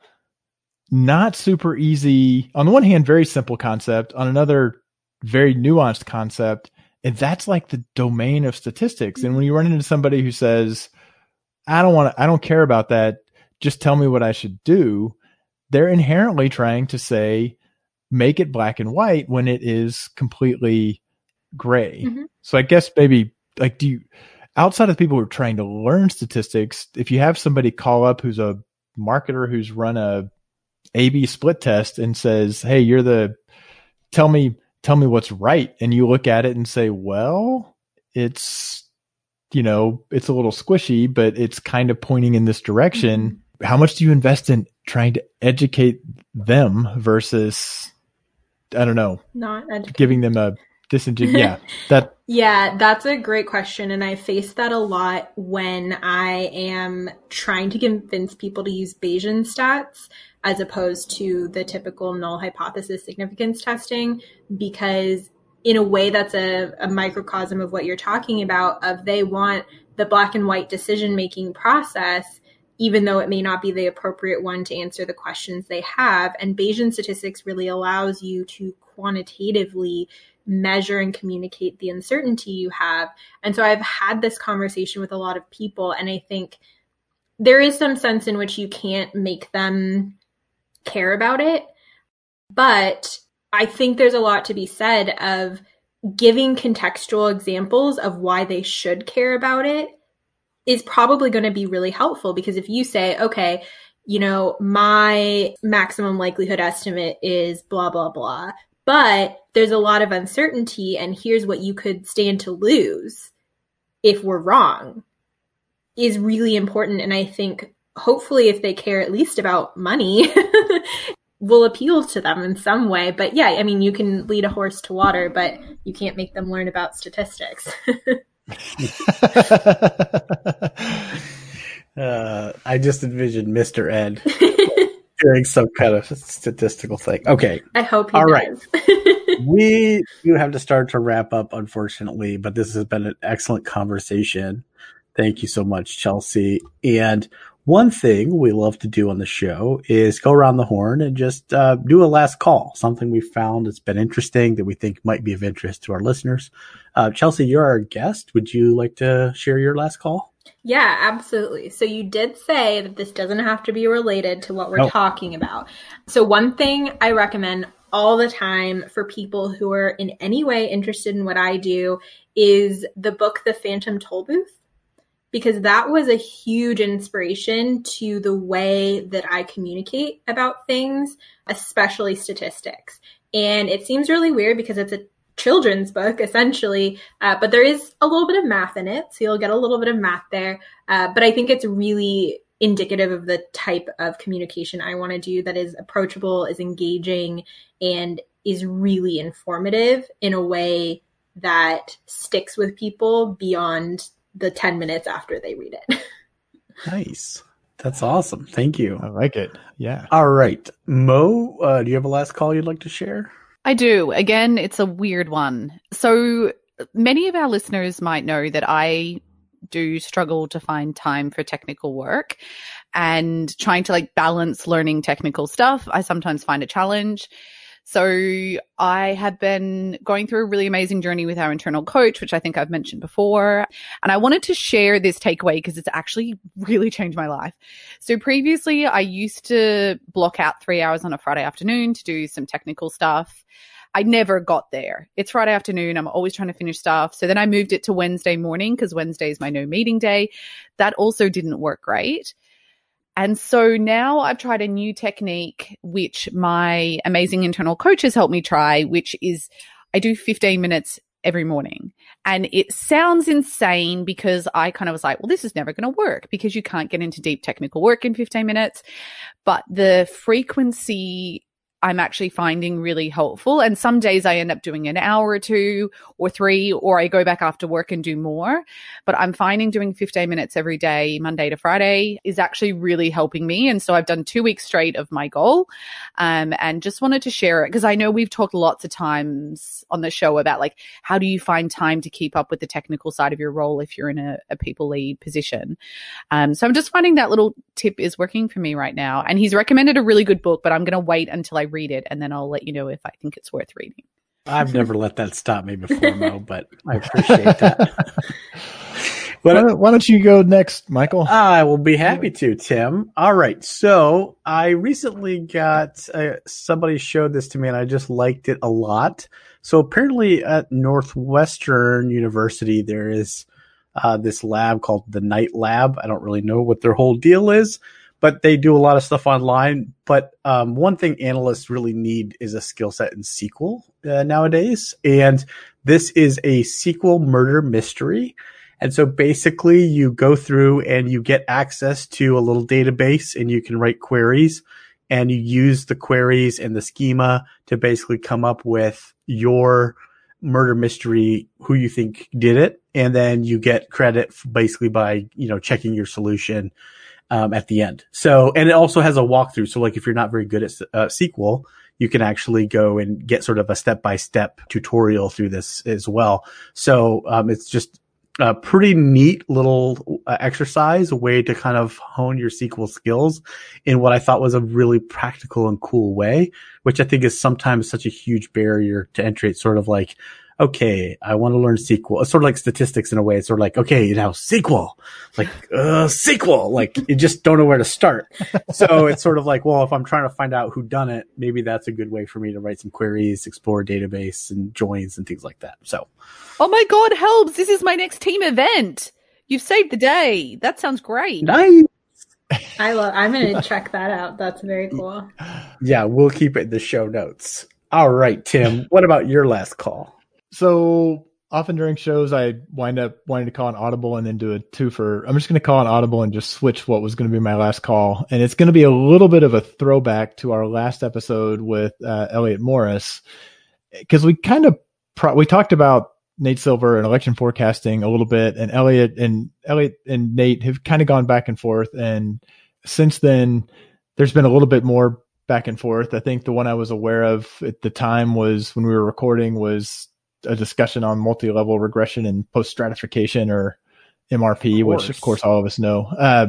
not super easy, on the one hand, very simple concept, on another, very nuanced concept. And that's like the domain of statistics. And when you run into somebody who says, I don't want to, I don't care about that, just tell me what I should do, they're inherently trying to say, make it black and white when it is completely gray. Mm-hmm. So I guess maybe like, do you, outside of people who are trying to learn statistics, if you have somebody call up who's a marketer who's run a A B split test and says, hey, you're the, tell me, tell me what's right. And you look at it and say, well, it's, you know, it's a little squishy, but it's kind of pointing in this direction. Mm-hmm. How much do you invest in trying to educate them versus, I don't know, not giving them a disingenuous, yeah, that. Yeah, that's a great question. And I face that a lot when I am trying to convince people to use Bayesian stats as opposed to the typical null hypothesis significance testing, because in a way that's a, a microcosm of what you're talking about, of they want the black and white decision-making process, even though it may not be the appropriate one to answer the questions they have. And Bayesian statistics really allows you to quantitatively measure and communicate the uncertainty you have. And so I've had this conversation with a lot of people, and I think there is some sense in which you can't make them care about it. But I think there's a lot to be said of giving contextual examples of why they should care about it is probably going to be really helpful. Because if you say, okay, you know, my maximum likelihood estimate is blah, blah, blah, but there's a lot of uncertainty and here's what you could stand to lose if we're wrong, is really important. And I think hopefully if they care at least about money, will appeal to them in some way. But yeah, I mean, you can lead a horse to water, but you can't make them learn about statistics. uh, I just envisioned Mister Ed doing some kind of statistical thing. Okay. I hope he All does. Right. We do have to start to wrap up, unfortunately, but this has been an excellent conversation. Thank you so much, Chelsea. And one thing we love to do on the show is go around the horn and just uh, do a last call, something we found that's been interesting that we think might be of interest to our listeners. Uh, Chelsea, you're our guest. Would you like to share your last call? Yeah, absolutely. So you did say that this doesn't have to be related to what we're Nope. talking about. So one thing I recommend all the time for people who are in any way interested in what I do is the book, The Phantom Tollbooth. Because that was a huge inspiration to the way that I communicate about things, especially statistics. And it seems really weird because it's a children's book, essentially, uh, but there is a little bit of math in it. So you'll get a little bit of math there. Uh, but I think it's really indicative of the type of communication I want to do that is approachable, is engaging, and is really informative in a way that sticks with people beyond the ten minutes after they read it. Nice. That's awesome. Thank you. I like it. Yeah. All right. Mo, uh, do you have a last call you'd like to share? I do. Again, it's a weird one. So many of our listeners might know that I do struggle to find time for technical work, and trying to like balance learning technical stuff, I sometimes find a challenge. So I have been going through a really amazing journey with our internal coach, which I think I've mentioned before. And I wanted to share this takeaway because it's actually really changed my life. So previously I used to block out three hours on a Friday afternoon to do some technical stuff. I never got there. It's Friday afternoon. I'm always trying to finish stuff. So then I moved it to Wednesday morning because Wednesday is my no meeting day. That also didn't work great. And so now I've tried a new technique, which my amazing internal coach has helped me try, which is I do fifteen minutes every morning. And it sounds insane because I kind of was like, well, this is never going to work because you can't get into deep technical work in fifteen minutes. But the frequency I'm actually finding really helpful. And some days I end up doing an hour or two or three, or I go back after work and do more. But I'm finding doing fifteen minutes every day, Monday to Friday, is actually really helping me. And so I've done two weeks straight of my goal, um, and just wanted to share it because I know we've talked lots of times on the show about like, how do you find time to keep up with the technical side of your role if you're in a, a people lead position? Um, so I'm just finding that little tip is working for me right now. And he's recommended a really good book, but I'm going to wait until I read it, and then I'll let you know if I think it's worth reading. I've never let that stop me before, Mo, but I appreciate that. Why don't, why don't you go next, Michael? I will be happy to, Tim. All right. So I recently got uh, somebody showed this to me and I just liked it a lot. So apparently at Northwestern University, there is uh, this lab called the Night Lab. I don't really know what their whole deal is, but they do a lot of stuff online. But um, one thing analysts really need is a skill set in S Q L uh, nowadays. And this is a S Q L murder mystery. And so basically you go through and you get access to a little database and you can write queries, and you use the queries and the schema to basically come up with your murder mystery, who you think did it. And then you get credit basically by, you know, checking your solution um, at the end. So, and it also has a walkthrough. So like if you're not very good at uh, S Q L, you can actually go and get sort of a step-by-step tutorial through this as well. So um, it's just a pretty neat little uh, exercise, a way to kind of hone your S Q L skills in what I thought was a really practical and cool way, which I think is sometimes such a huge barrier to entry. It's sort of like, okay, I want to learn S Q L. It's sort of like statistics in a way. It's sort of like, okay, now S Q L, like, uh, S Q L, like you just don't know where to start. So it's sort of like, well, if I'm trying to find out who done it, maybe that's a good way for me to write some queries, explore a database and joins and things like that. So. Oh my God, Helbs, this is my next team event. You've saved the day. That sounds great. Nice. I love, I'm going to check that out. That's very cool. Yeah, we'll keep it in the show notes. All right, Tim, what about your last call? So often during shows, I wind up wanting to call an audible and then do a twofer. I'm just going to call an audible and just switch what was going to be my last call. And it's going to be a little bit of a throwback to our last episode with uh, Elliot Morris, because we kind of, pro- we talked about Nate Silver and election forecasting a little bit, and Elliot and Elliot and Nate have kind of gone back and forth. And since then, there's been a little bit more back and forth. I think the one I was aware of at the time was when we were recording was a discussion on multi-level regression and post-stratification, or M R P, of which of course all of us know. Uh,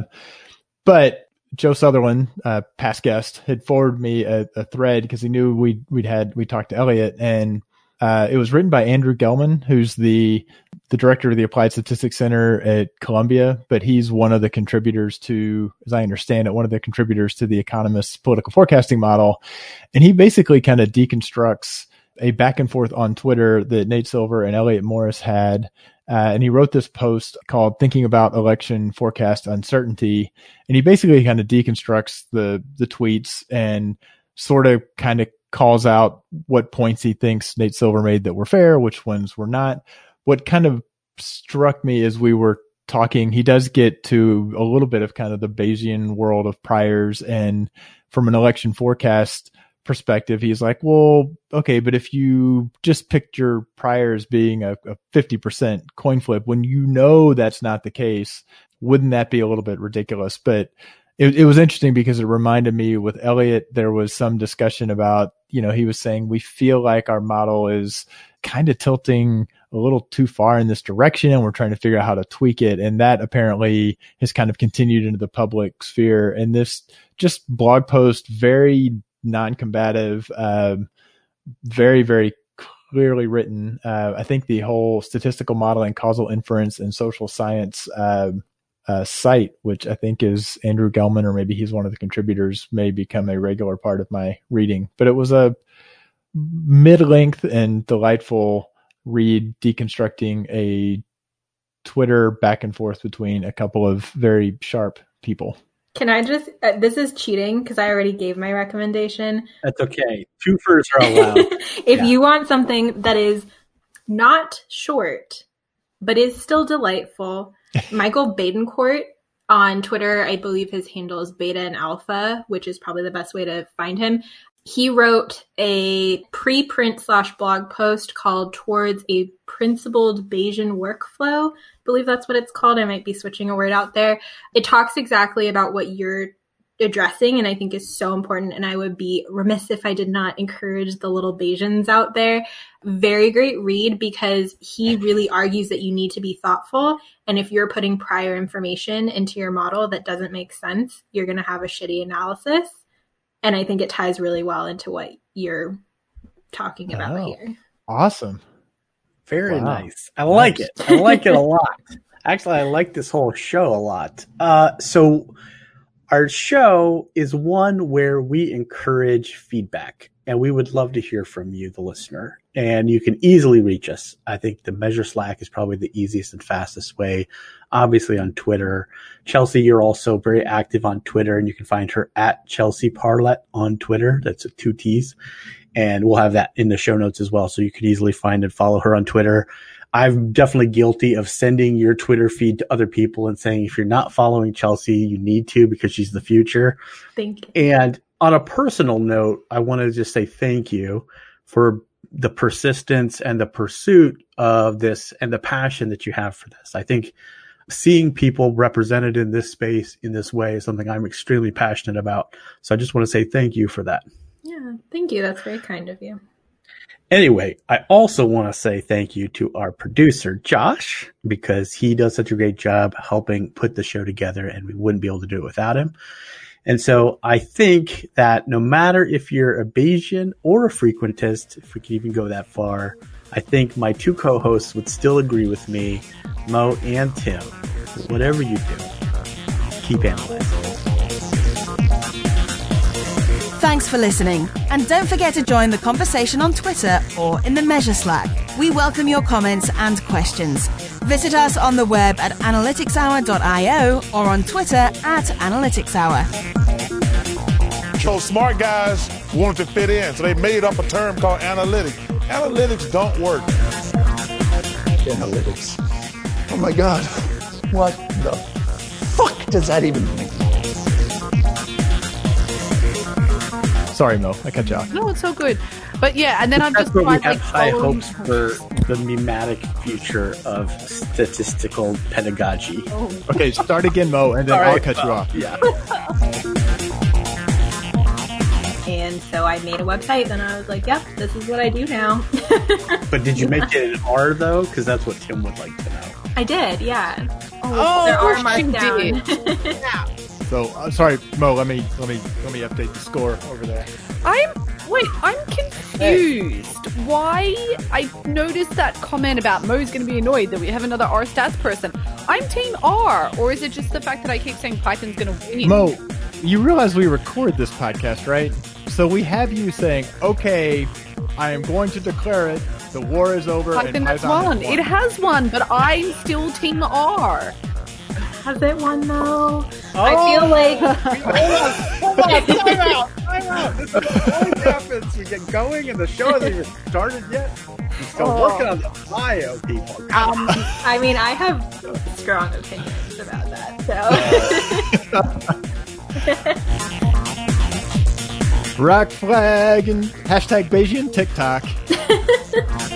but Joe Sutherland, uh, past guest, had forwarded me a, a thread because he knew we'd, we'd had, we talked to Elliot, and uh, it was written by Andrew Gelman, who's the, the director of the Applied Statistics Center at Columbia, but he's one of the contributors to, as I understand it, one of the contributors to the Economist's political forecasting model. And he basically kind of deconstructs a back and forth on Twitter that Nate Silver and Elliot Morris had. Uh, and he wrote this post called Thinking About Election Forecast Uncertainty. And he basically kind of deconstructs the, the tweets and sort of kind of calls out what points he thinks Nate Silver made that were fair, which ones were not. What kind of struck me as we were talking, he does get to a little bit of kind of the Bayesian world of priors. And from an election forecast perspective, he's like, well, okay, but if you just picked your priors being a, a fifty percent coin flip, when you know that's not the case, wouldn't that be a little bit ridiculous? But it, it was interesting because it reminded me with Elliot, there was some discussion about, you know, he was saying, we feel like our model is kind of tilting a little too far in this direction, and we're trying to figure out how to tweak it. And that apparently has kind of continued into the public sphere. And this just blog post, very non-combative, um, very, very clearly written. Uh, I think the whole statistical modeling, causal inference, and social science uh, uh, site, which I think is Andrew Gelman, or maybe he's one of the contributors, may become a regular part of my reading. But it was a mid-length and delightful read, deconstructing a Twitter back and forth between a couple of very sharp people. Can I just, uh, this is cheating because I already gave my recommendation. That's okay. Twofers are allowed. If Yeah. you want something that is not short, but is still delightful, Michael Badencourt on Twitter, I believe his handle is Beta and Alpha, which is probably the best way to find him. He wrote a preprint slash blog post called Towards a Principled Bayesian Workflow. I believe that's what it's called. I might be switching a word out there. It talks exactly about what you're addressing, and I think is so important. And I would be remiss if I did not encourage the little Bayesians out there. Very great read, because he really argues that you need to be thoughtful. And if you're putting prior information into your model that doesn't make sense, you're going to have a shitty analysis. And I think it ties really well into what you're talking about Oh, here. awesome. Very Wow. nice. I like Nice. it. I like it a lot. Actually, I like this whole show a lot. Uh, so our show is one where we encourage feedback, and we would love to hear from you, the listener. And you can easily reach us. I think the Measure Slack is probably the easiest and fastest way. Obviously on Twitter. Chelsea, you're also very active on Twitter, and you can find her at Chelsea Parlett on Twitter. That's two T's. And we'll have that in the show notes as well, so you can easily find and follow her on Twitter. I'm definitely guilty of sending your Twitter feed to other people and saying, if you're not following Chelsea, you need to, because she's the future. Thank you. And on a personal note, I want to just say thank you for the persistence and the pursuit of this and the passion that you have for this. I think seeing people represented in this space in this way is something I'm extremely passionate about. So I just want to say thank you for that. Yeah, thank you. That's very kind of you. Anyway, I also want to say thank you to our producer, Josh, because he does such a great job helping put the show together, and we wouldn't be able to do it without him. And so I think that no matter if you're a Bayesian or a frequentist, if we can even go that far, I think my two co-hosts would still agree with me, Mo and Tim. Whatever you do, keep analyzing. Thanks for listening. And don't forget to join the conversation on Twitter or in the Measure Slack. We welcome your comments and questions. Visit us on the web at analytics hour dot io or on Twitter at analytics hour. So smart guys wanted to fit in, so they made up a term called analytics. Analytics don't work. Analytics. Oh my God. What the fuck does that even mean? Sorry, Mo, I cut you off. No, it's so good. But yeah, and then I'm That's just where we tried, have like, high following- hopes for the mimetic future of statistical pedagogy. Oh. Okay, start again, Mo, and then All I'll right, cut you well, off. Yeah. And so I made a website, and I was like, yep, this is what I do now. But did you make it in R, though? Because that's what Tim would like to know. I did, yeah. Oh, there of are course marked you down. did. So, uh, sorry, Mo. Let me let me let me update the score over there. I'm wait, I'm confused. Why I noticed that comment about Mo's going to be annoyed that we have another R stats person. I'm Team R, or is it just the fact that I keep saying Python's going to win? Mo, you realize we record this podcast, right? So we have you saying, "Okay, I am going to declare it. The war is over." Python and has Python won. has won. It has won, but I'm still Team R. Has it won, though? I feel like... Hold on, time out, time out. This is what always happens. We get going and the show hasn't even started yet. We're still Oh. working on the bio, people. Um, I mean, I have strong opinions about that, so... Rock flag and hashtag Beijing TikTok.